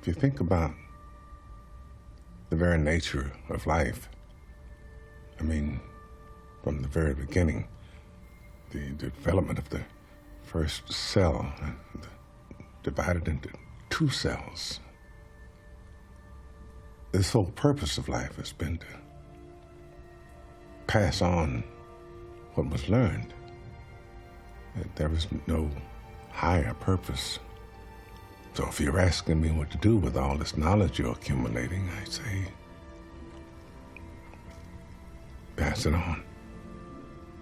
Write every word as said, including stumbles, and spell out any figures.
If you think about the very nature of life, I mean, from the very beginning, the development of the first cell, uh, divided into two cells. The sole purpose of life has been to pass on what was learned. There is no higher purpose. So if you're asking me what to do with all this knowledge you're accumulating, I say, pass it on.